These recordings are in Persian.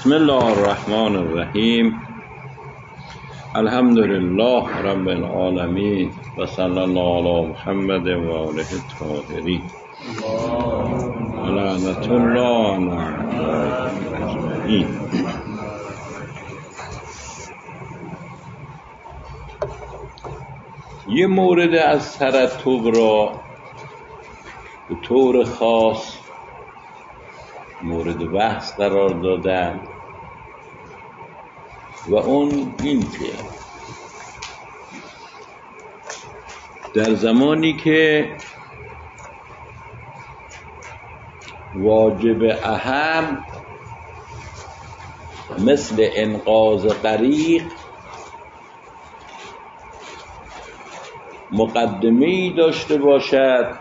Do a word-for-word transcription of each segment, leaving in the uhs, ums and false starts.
بسم الله الرحمن الرحیم. الحمد لله رب العالمین و صلی الله علی محمد و آله الطاهرین و لعنت الله علی اجمعین. یه مورد از ترتب را به طور خاص مورد بحث قرار دادن و اون این که در زمانی که واجب اهم مثل انقاذ غریق مقدمه‌ای داشته باشد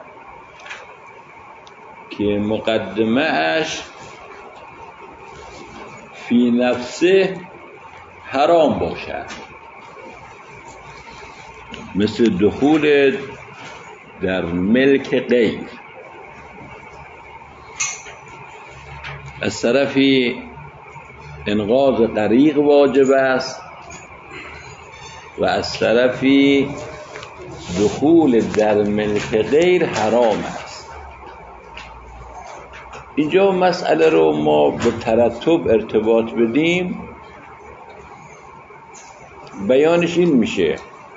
که مقدمه اش فی نفسه حرام باشد، مثل دخول در ملک غیر. از طرفی انقاذ غریق واجب است و از طرفی دخول در ملک غیر حرام است. اینجا مسئله رو ما به ترتب ارتباط بدیم، بیانش این میشه: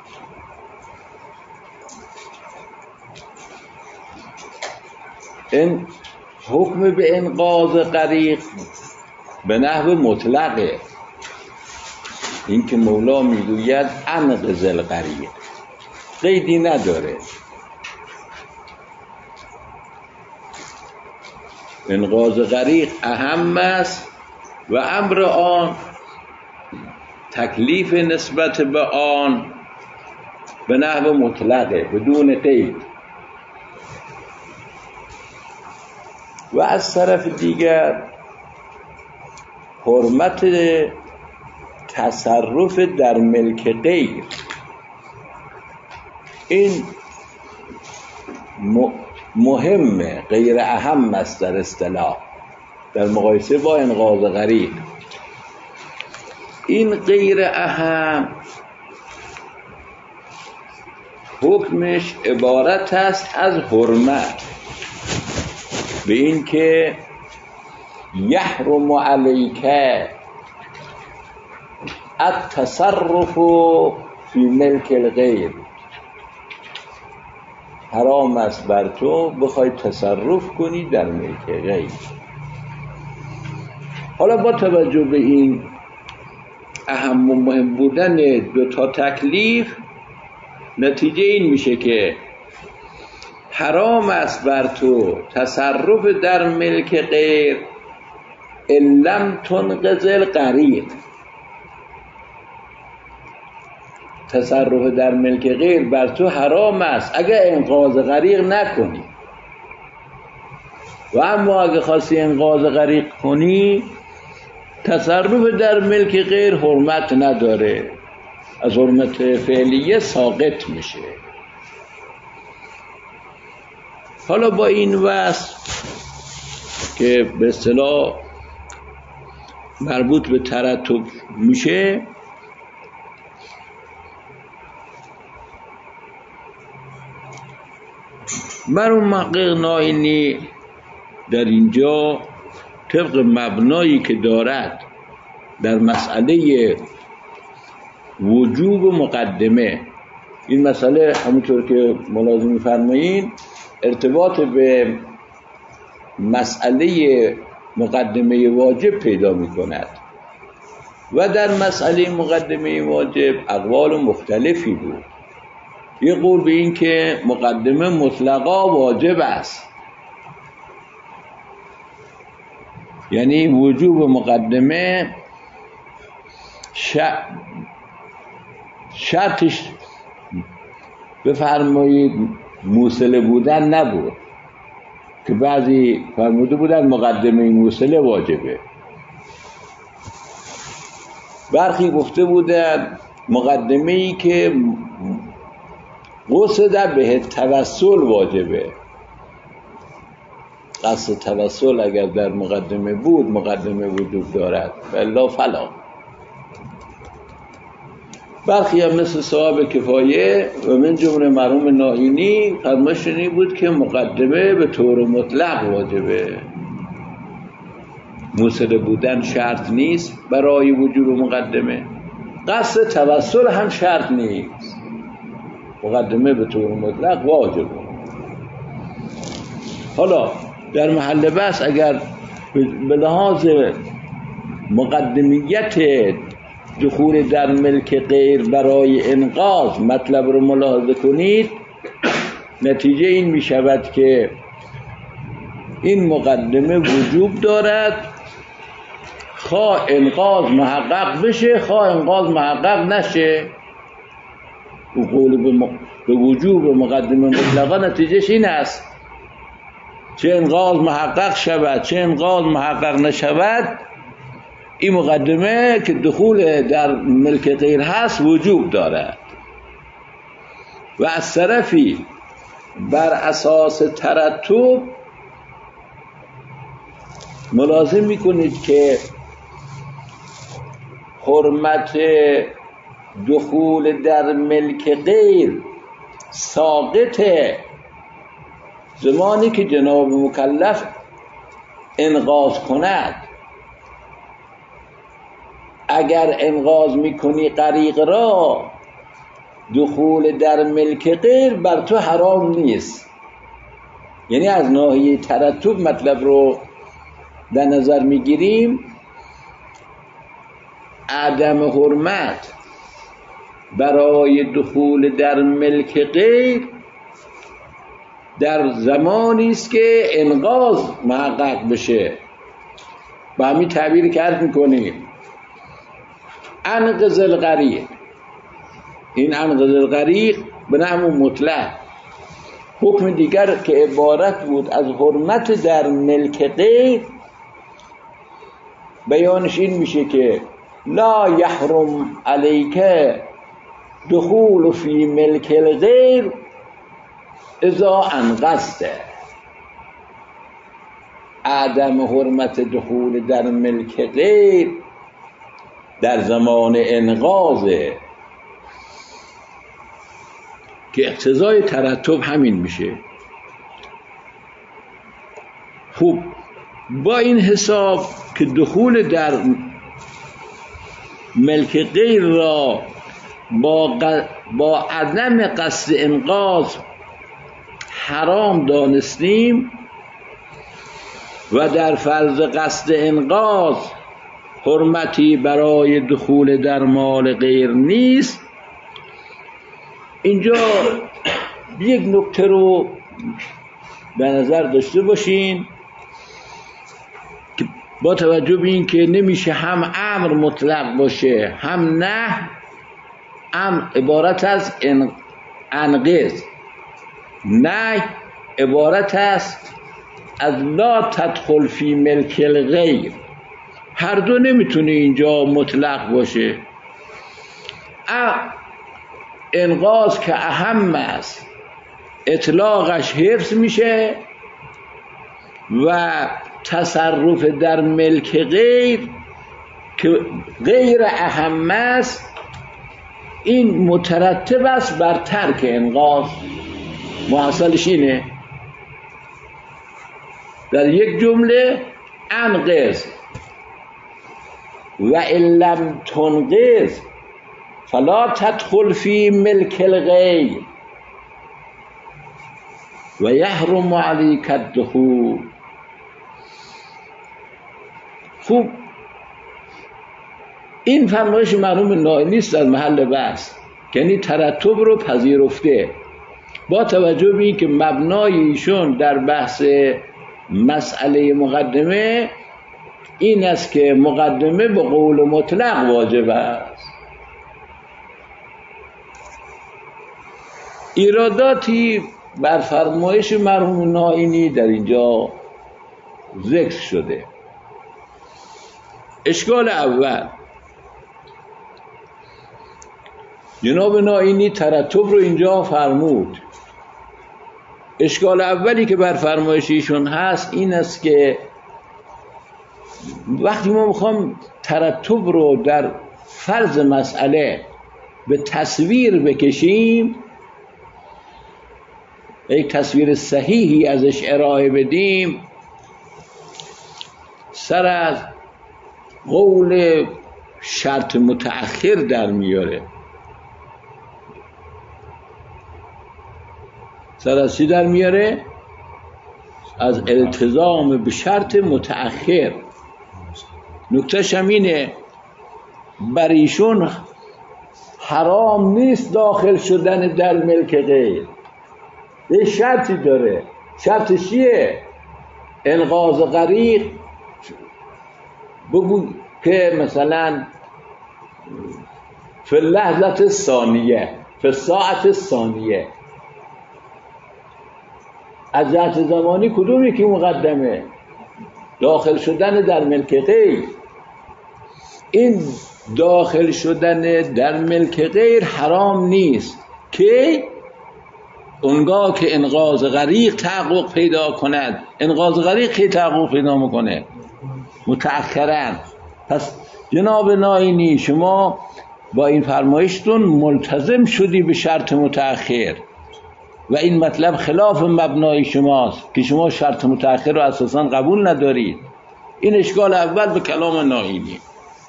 این حکم به انقاذ غریق به نحو مطلقه، این که مولا میگوید انقذ الغریق، قیدی نداره. انقاذ غریق اهم است و امر آن، تکلیف نسبت به آن به نحو مطلقه بدون قید. و از طرف دیگر حرمت تصرف در ملک غیر، این مهمه، غیر اهم است در اصطلاح در مقایسه با انقاذ غریق. این غیر اهم حکمش عبارت است از حرمت، به این که یحرم علیک التصرف فی ملک الغیر، حرام است بر تو بخوای تصرف کنی در ملک غیر. حالا با توجه به این اهم و مهم بودن دو تا تکلیف، نتیجه این میشه که حرام است بر تو تصرف در ملک غیر ان لم تنقذ الغریق. تصرف در ملک غیر بر تو حرام است اگه انقاذ غریق نکنی، و اما اگه خواستی انقاذ غریق کنی، تصرف در ملک غیر حرمت نداره، از حرمت فعلیه ساقط میشه. حالا با این وصف که به اصطلاح مربوط به ترتب میشه، مرحوم محقق نائینی در اینجا طبق مبنایی که دارد در مسئله وجوب مقدمه، این مسئله همونطور که ملاحظه می‌فرمایید ارتباط به مسئله مقدمه واجب پیدا می‌کند و در مسئله مقدمه واجب اقوال مختلفی بود. یه قول به این که مقدمه مطلقا واجب است، یعنی وجوب مقدمه شرطش بفرمایید موصله بودن نبود، که بعضی فرموده بودن مقدمه موصله واجبه، برخی گفته بودن مقدمه‌ای که قصد به توسل واجبه، قصد توسل اگر در مقدمه بود مقدمه وجود دارد الا فلا. برخی هم مثل صاحب کفایه و من جمله مرحوم نائینی فرمایششون این بود که مقدمه به طور مطلق واجبه، موصل بودن شرط نیست برای وجوب مقدمه، قصد توسل هم شرط نیست، مقدمه به طور مطلق واجبه. حالا در محل بحث اگر به لحاظ مقدمیت دخول در ملک غیر برای انقاذ مطلب رو ملاحظه کنید، نتیجه این می شود که این مقدمه وجوب دارد خواه انقاذ محقق بشه خواه انقاذ محقق نشه. و قول به, م... به وجوب مقدمه مطلقا نتیجهش این است چه انقاذ محقق شود چه انقاذ محقق نشود این مقدمه که دخول در ملک غیر هست وجوب دارد. و از طرفی بر اساس ترتب ملازم میکنید که حرمت دخول در ملک غیر ساقطه زمانی که جناب مکلف انقاذ کند. اگر انقاذ میکنی غریق را دخول در ملک غیر بر تو حرام نیست. یعنی از ناحیه ترتب مطلب رو در نظر میگیریم، عدم حرمت برای دخول در ملک غیر در زمانی است که انقاذ محقق بشه. با همین تعبیر کرد میکنیم انقذ الغریق. این انقذ الغریق به نحو مطلق. حکم دیگر که عبارت بود از حرمت در ملک غیر بیانش این میشه که لا یحرم علیک دخول فی ملک الغیر اذا انقذته. عدم حرمت دخول در ملک غیر در زمان انقاذه که اقتضای ترتب همین میشه. خوب با این حساب که دخول در ملک غیر را با, ق... با عدم قصد انقاذ حرام دانستیم و در فرض قصد انقاذ حرمتی برای دخول در مال غیر نیست، اینجا یک نکته رو به نظر داشته باشین که با توجه به این که نمیشه هم امر مطلق باشه هم نه، امر عبارت از انقذ، نه عبارت است از لا تدخل فی ملک الغیر. هر دو نمیتونه اینجا مطلق باشه. انقاذ که اهم است اطلاقش حفظ میشه و تصرف در ملک غیر که غیر اهم است این مترتب است بر ترک انقاذ. محصلش اینه در یک جمله انقذ و ان لم تنقذ فلا تدخل فی ملک الغیر و یحرم علیک الدخول. خوب این فرمایش مرحوم نائینی است از محل بحث، یعنی ترتب رو پذیرفته با توجه به این که مبنای ایشون در بحث مسئله مقدمه این است که مقدمه به قول مطلق واجب است. ایراداتی بر فرمایش مرحوم نائینی در اینجا ذکر شده. اشکال اول، جناب نائینی ترتب رو اینجا فرمود اشکال اولی که بر فرمایش ایشون هست این است که وقتی ما میخوام ترتب رو در فرض مسئله به تصویر بکشیم، یک تصویر صحیحی ازش ارائه بدیم، سر از قول شرط متأخر در میاره. سر از چی در میاره؟ از التزام به شرط متأخر. نکتهش هم اینه بر ایشون حرام نیست داخل شدن در ملک غیر. یه شرطی داره. شرطش چیه؟ انقاذ غریق. بگو که مثلا فی اللحظه ثانیه، فی الساعت ثانیه، از جهت زمانی کدومی که مقدمه؟ داخل شدن در ملک غیر. این داخل شدن در ملک غیر حرام نیست که اونگاه که انقاذ غریق تحقق پیدا کند. انقاذ غریق که تحقق پیدا میکنه؟ متأخراً. پس جناب ناینی شما با این فرمایشتون ملتزم شدی به شرط متأخر و این مطلب خلاف مبنای شماست که شما شرط متأخر رو اساساً قبول ندارید. این اشکال اول به کلام ناینی.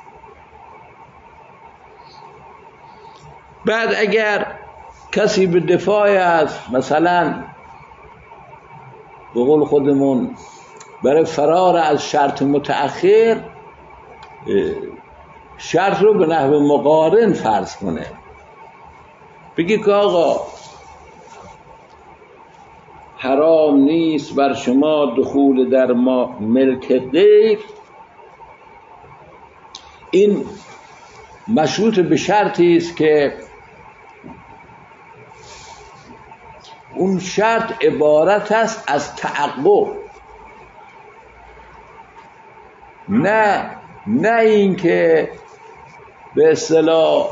بعد اگر کسی به دفاع از مثلا به قول خودمون برای فرار از شرط متأخر شرط رو به نحو مقارن فرض کنه، بگی که آقا حرام نیست بر شما دخول در ما ملک غیر، این مشروط به شرطی است که اون شرط عبارت است از تعقب، نه نه این که به اصطلاح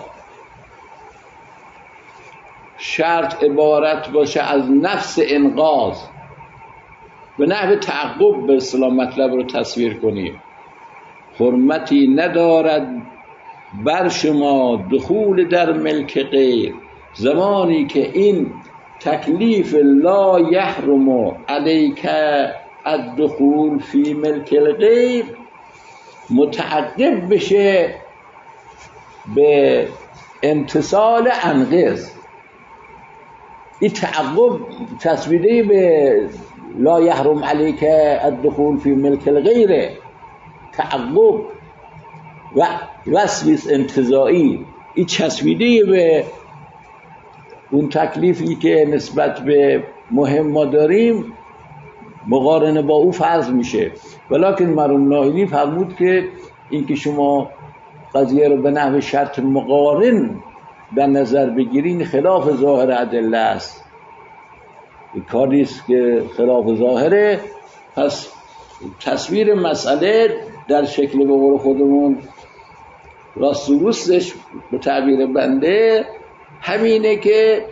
شرط عبارت باشه از نفس انقاذ، به نحو تعقب به اصطلاح مطلب رو تصویر کنیم. حرمتی ندارد بر شما دخول در ملک غیر زمانی که این تکلیف لا یحرم علیک الدخول فی ملک الغیر متعقب بشه به امتصال انقض. این تعقب تصویری به لا یحرم علیک الدخول فی ملک الغیر، تعقب و وسویس انتزاعی، این تصویری به اون تکلیفی که نسبت به مهم ما داریم مقارنه با او فرض میشه. ولیکن مرحوم ناینی فرمود که این که شما قضیه رو به نحو شرط مقارن در نظر بگیرین خلاف ظاهر ادله است، کاری است که خلاف ظاهره. پس تصویر مسئله در شکل به قول خودمون راست و روستش به تعبیر بنده همینه که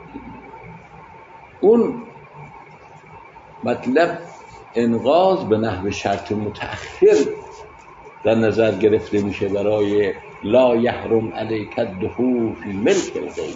اون مطلب انقاذ به نحو شرط متأخر در نظر گرفته میشه برای لا یحرم علیک الدخول فی ملک الغیر.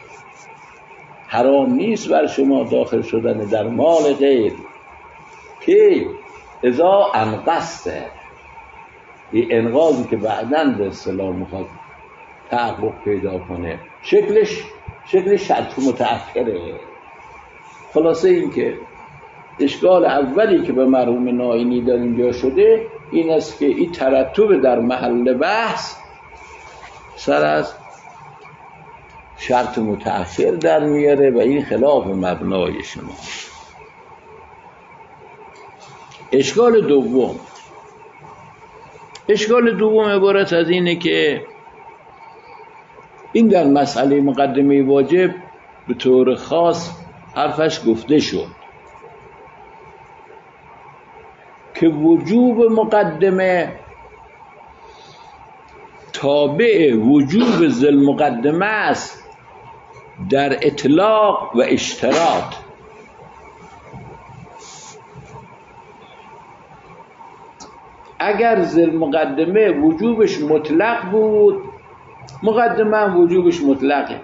حرام نیست بر شما داخل شدن در مال غیر که اذا انقصته، این انقاذی که بعداً به اصطلاح میخواد تحقق پیدا کنه شکلش شکل شرط متأخره. خلاصه این که اشکال اولی که به مرحوم ناینی در اینجا شده این است که این ترتب در محل بحث سر از شرط متأخر در میاره و این خلاف مبنای شما. اشکال دوم اشکال دوم عبارت از اینه که این در مسئله مقدمه واجب به طور خاص حرفش گفته شد که وجوب مقدمه تابع وجوب ذل مقدمه است در اطلاق و اشتراط. اگر ذل مقدمه وجوبش مطلق بود، مقدمه هم وجوبش مطلقه.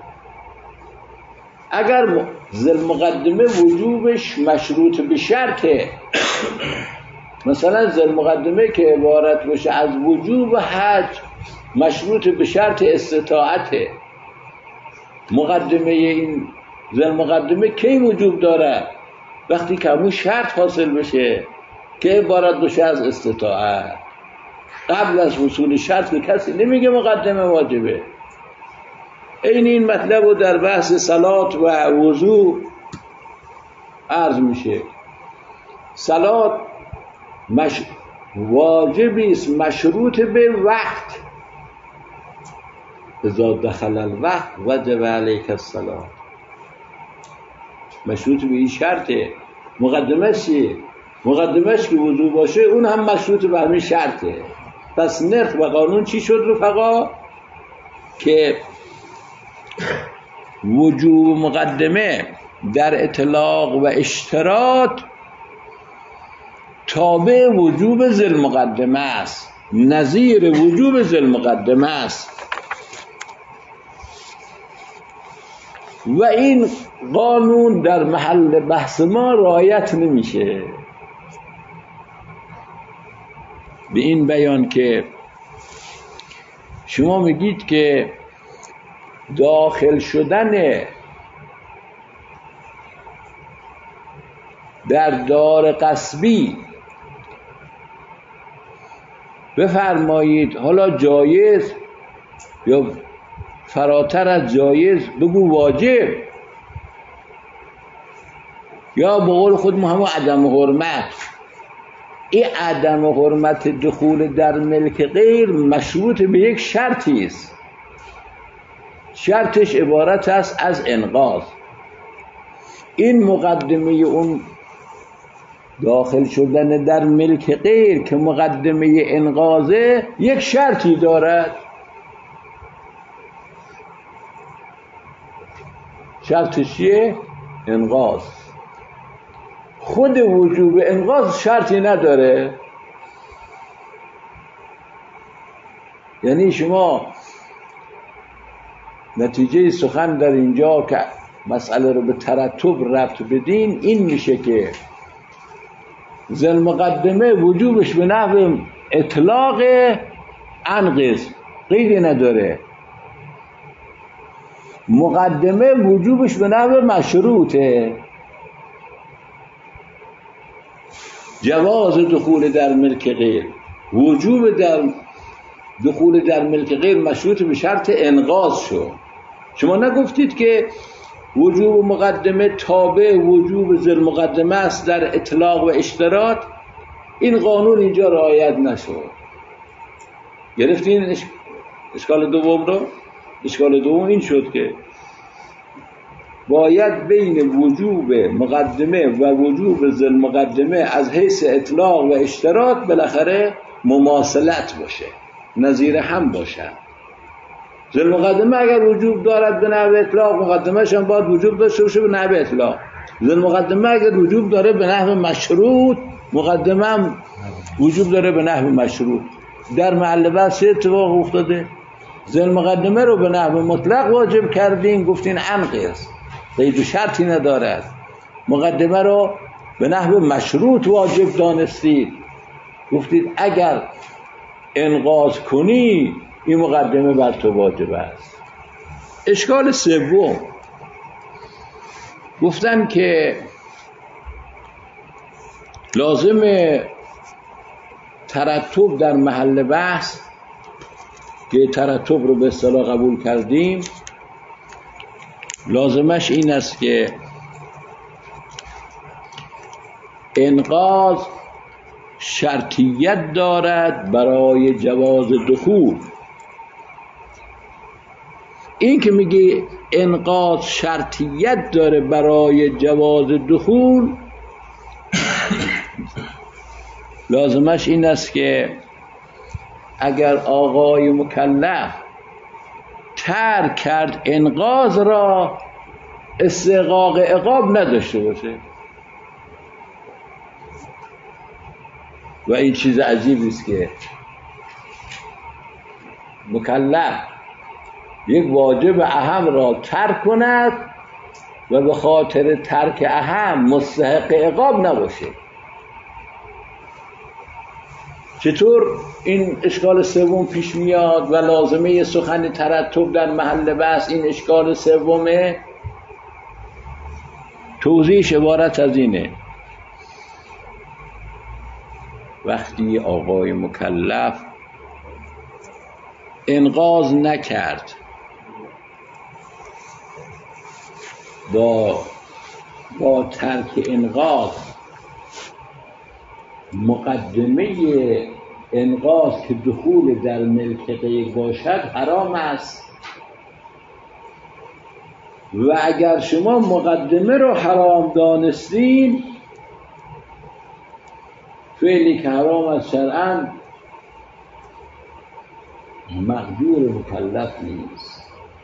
اگر ذل مقدمه وجوبش مشروط به شرطه، مثلا ذل مقدمه که عبارت باشه از وجوب حج مشروط به شرط استطاعته، مقدمه این ذل مقدمه کی وجوب داره؟ وقتی که همون شرط حاصل بشه که عبارت باشه از استطاعت. قبل از حصول شرط به کسی نمیگه مقدمه واجبه. این این مطلب رو در بحث صلات و وضو عرض میشه. صلات مش... واجبی است مشروط به وقت. اذا دخل الوقت وجب علیک الصلاة، مشروط به این شرطه. مقدمش چیه؟ مقدمش که وضو باشه اون هم مشروط به همین شرطه. پس نرخ و قانون چی شد رفقا؟ که وجوب مقدمه در اطلاق و اشتراط تابع وجوب ذل مقدمه است، نظیر وجوب ذل مقدمه است. و این قانون در محل بحث ما رعایت نمیشه. به این بیان که شما میگید که داخل شدن در دار غصبی بفرمایید، حالا جایز یا فراتر از جایز بگو واجب، یا به قول خود ما همون عدم حرمت. این عدم حرمت دخول در ملک غیر مشروط به یک شرطی است. شرطش عبارت است از انقاذ. این مقدمه اون داخل شدن در ملک غیر که مقدمه انقاذه یک شرطی دارد. شرطش چیه؟ انقاذ. خود وجوب انقاذ شرطی نداره. یعنی شما نتیجه سخن در اینجا که مسئله رو به ترتب ربط بدین این میشه که ذل مقدمه وجوبش به نحو اطلاق انقذ قیدی نداره، مقدمه وجوبش به نحو مشروطه. جواز دخول در ملک غیر، وجوب در دخول در ملک غیر مشروط به شرط انقاذ شد. شما نگفتید که وجوب مقدمه تابع وجوب ذل مقدمه است در اطلاق و اشتراط؟ این قانون اینجا رعایت نشد. گرفتین اشکال دوم رو؟ اشکال دوم این شد که باید بین وجوب مقدمه و وجوب ذل مقدمه از حیث اطلاق و اشتراط بالاخره مماثلت باشه، نظیر هم باشه. ذل مقدمه اگر وجوب دارد به نحو اطلاق، مقدمهش هم باید وجوب داشته باشه به نحو اطلاق. ذل مقدمه اگر وجوب داره به نحو مشروط، مقدمه هم وجوب داره به نحو مشروط. در محل بحث اتفاق افتاده. ذل مقدمه رو به نحو مطلق واجب کردین، گفتین انقذ، قید و شرطی ندارد. مقدمه رو به نحو مشروط واجب دانستید، گفتید اگر انقاذ کنی این مقدمه بر تو واجب است. اشکال سوم گفتن که لازم ترتب در محل بحث که ترتب رو به اصطلاح قبول کردیم، لازمش این است که انقاذ شرطیت دارد برای جواز دخول. این که میگه انقاذ شرطیت داره برای جواز دخول، لازمش این است که اگر آقای مکلف ترک کرد انقاذ را، استحقاق عقاب نداشته باشه. و این چیز عجیبی است که مکلف یک واجب اهم را ترک کند و به خاطر ترک اهم مستحق عقاب نباشه. چطور این اشکال سوم پیش میاد و لازمه سخن ترتب در محل بحث این اشکال سومه؟ توضیحش عبارت از اینه: وقتی آقای مکلف انقاذ نکرد، با با ترک انقاذ مقدمه انقاذ که دخول در ملک غیر باشد حرام است، و اگر شما مقدمه رو حرام دانستین، فعلی که حرام از شرعاً مقدور مکلف نیست.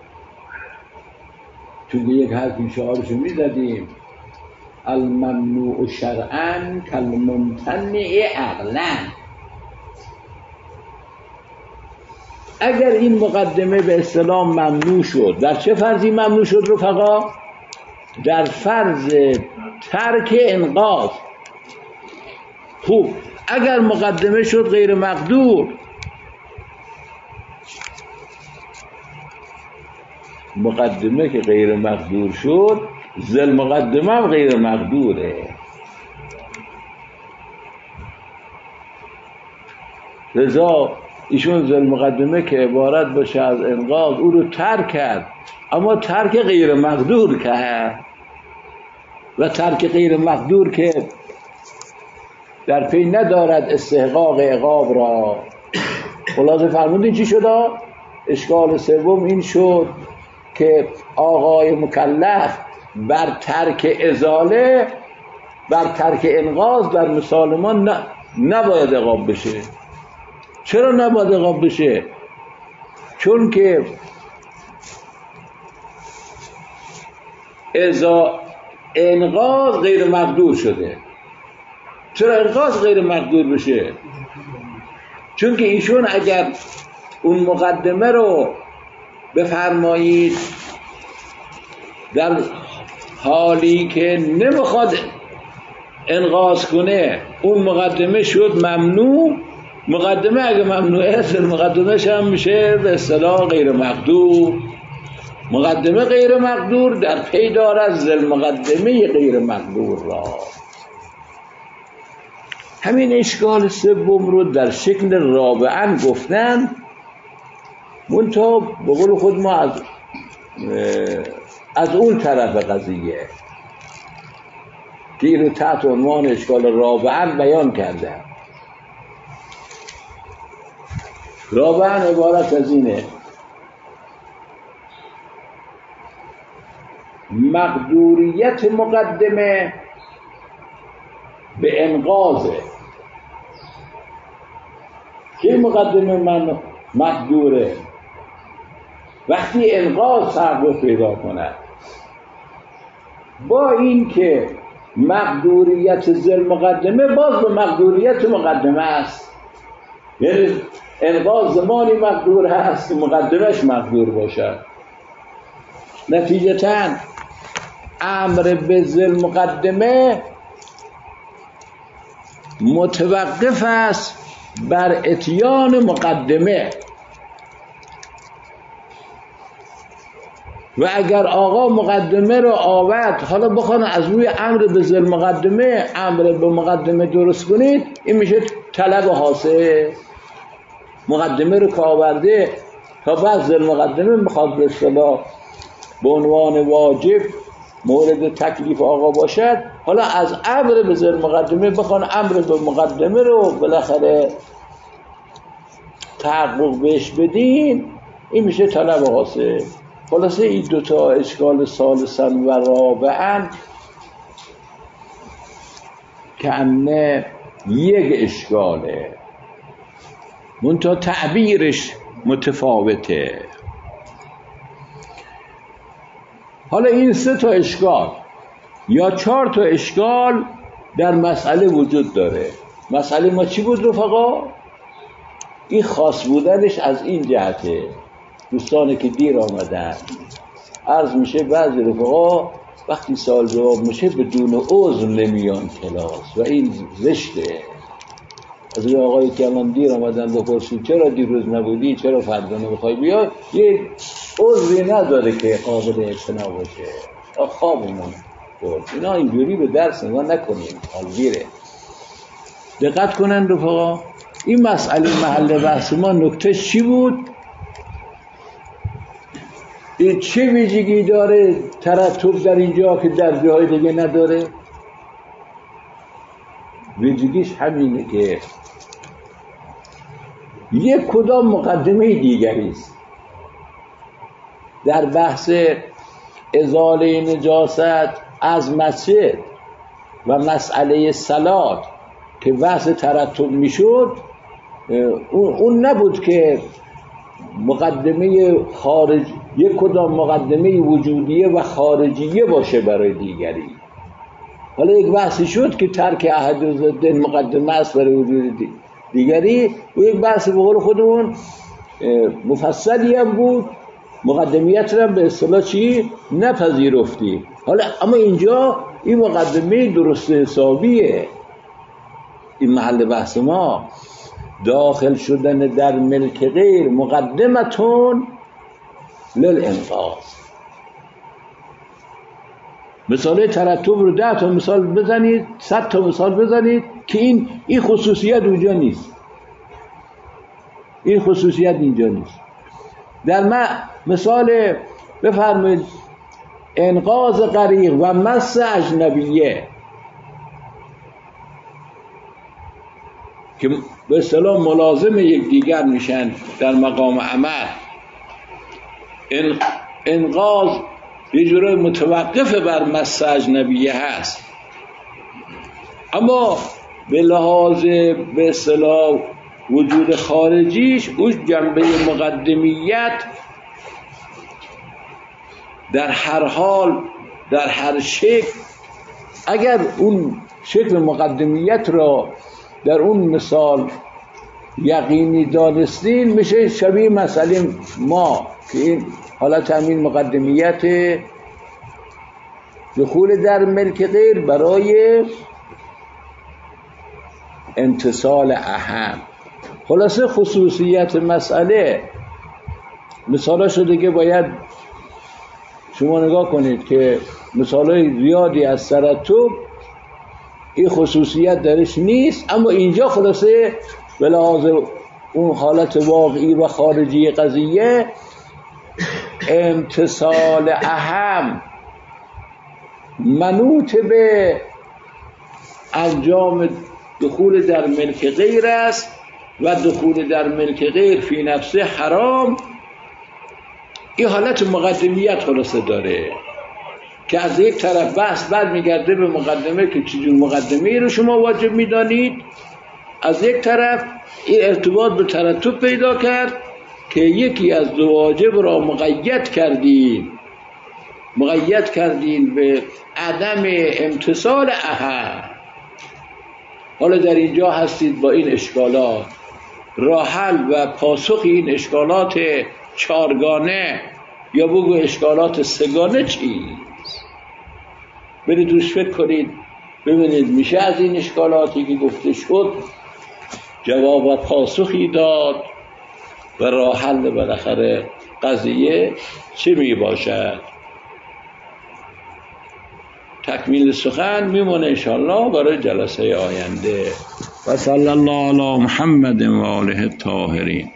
چون یک حرفی شعارشو میزدیم: الممنوع شرعاً کالممتنع عقلاً. اگر این مقدمه به اصطلاح ممنوع شد، در چه فرضی ممنوع شد رفقا؟ در فرض ترک انقاذ. خوب، اگر مقدمه شد غیر مقدور، مقدمه که غیر مقدور شد، ذل مقدمه هم غیر مقدوره. لذا ایشون ذل مقدمه که عبارت باشه از انقاذ، او رو ترک کرد، اما ترک غیر مقدور کرد، و ترک غیر مقدور که در پی ندارد استحقاق عقاب را. خلاصه فرمودین چی شد؟ اشکال سوم این شد که آقای مکلف بر ترک ازاله، بر ترک انقاذ در مسالمان نباید عقاب بشه. چرا نباید عقاب بشه؟ چون که ازا انقاذ غیر مقدور شده. چرا انقاذ غیر مقدور بشه؟ چون که ایشون اگر اون مقدمه رو بفرمایید در حالی که نمیخواد انقاذ کنه، اون مقدمه شد ممنوع. مقدمه اگه ممنوعه است، مقدمهش هم میشه به اصطلاح غیر مقدور. مقدمه غیر مقدور در پی دارد ذل مقدمه غیر مقدور را. همین اشکال سوم رو در شکل رابعاً گفتن، منتها به قول خود ما از از اون طرف قضیه که اینو تحت عنوان اشکال رابعاً بیان کردن. رابعاً عبارت از اینه: مقدوریت مقدمه به انقاذه. که مقدمه من مقدوره وقتی انقاذ تحقق پیدا کند، با این که مقدوریت ذل مقدمه باز به مقدوریت مقدمه است. یعنی انقاذ زمانی مقدور هست که مقدمش مقدور باشد. نتیجتاً امر به ذل مقدمه متوقف است بر اتیان مقدمه، و اگر آقا مقدمه رو آورد، حالا بخوان از روی امر به ذل مقدمه امر به مقدمه درست کنید، این میشه طلب حاصل. مقدمه رو که آورده تا بعد ذل مقدمه میخواد به اصطلاح به عنوان واجب مورد تکلیف آقا باشد، حالا از امر به ذل مقدمه بخوان امر به مقدمه رو بالاخره تحقق بهش بدین، این میشه طلب حاصل. خلاصه این دوتا اشکال ثالثاً و رابعاً که انه یک اشکاله، منتها تعبیرش متفاوته. حالا این سه تا اشکال یا چهار تا اشکال در مسئله وجود داره. مسئله ما چی بود رفقا؟ این خاص بودنش از این جهته. دوستانی که دیر آمدن عرض میشه بعضی رفقا وقتی سال جواب میشه بدون عذر نمیان کلاس و این زشته. از این آقایی که الان دیر آمدن بپرسید چرا دیروز نبودی، چرا فردا نمیخوای بیای، یه عذری نداره که قابل اعتنا باشه. خوابمون برد. اینا اینجوری به درس نگاه نکنیم، حالگیره. دقت کنن رفقا. این مسئله محل بحث ما نکتهش چی بود؟ این چه ویژگی داره ترتب در اینجا که در جاهای دیگه نداره؟ ویژگیش همینه که یک کدام مقدمه دیگری است. در بحث ازاله نجاست از مسجد و مسئله صلات که بحث ترتب میشد، اون نبود که مقدمه خارج یک کدام مقدمه وجودیه و خارجیه باشه برای دیگری. حالا یک بحثی شد که ترک احد ضدین مقدمه است برای وجود دیگری و یک بحث به قول خودمون مفصلی هم بود، مقدمیت رو به اصطلاح چی نپذیرفتی. حالا اما اینجا این مقدمه درست حسابیه. این محل بحث ما داخل شدن در ملک غیر مقدمتون للانقاذ. مثال ترتب رو ده تا مثال بزنید، صد تا مثال بزنید که این این خصوصیت اونجا نیست. این خصوصیت اینجا نیست. در ما مثال بفرمایید انقاذ غریق و مس اجنبیه که به اصطلاح ملازم یکدیگر میشن در مقام عمل. انقاذ یه جوری متوقف بر مس اجنبیه هست، اما به لحاظ به اصطلاح وجود خارجیش اون جنبه مقدمیت در هر حال در هر شکل، اگر اون شکل مقدمیت را در اون مثال یقینی دانستین میشه شبیه مسئله ما که این حالت همین مقدمیت دخول در ملک غیر برای امتصال اهم. خلاصه خصوصیت مسئله مثالاشو دیگه باید شما نگاه کنید که مثالای زیادی از ترتب این خصوصیت درش نیست، اما اینجا خلاصه به لحاظ اون حالت واقعی و خارجی قضیه امتصال اهم منوط به انجام دخول در ملک غیر است و دخول در ملک غیر فی نفسه حرام. این حالت مقدمیت خلاصه داره که از یک طرف بحث بعد میگرده به مقدمه که چجور مقدمه رو شما واجب میدانید، از یک طرف این ارتباط به ترتب پیدا کرد که یکی از دو واجب را مقید کردین مقید کردین به عدم امتصال اهم. حالا در اینجا هستید با این اشکالات، راه حل و پاسخ این اشکالات چارگانه یا بگو اشکالات سگانه چیست؟ برید روش فکر کنید ببینید میشه از این اشکالاتی که گفته شد جواب و پاسخی داد و راه حل بالاخره قضیه چه می باشد. تکمیل سخن میمونه انشاءالله برای جلسه آینده. و صلی الله علی محمد و آله الطاهرین.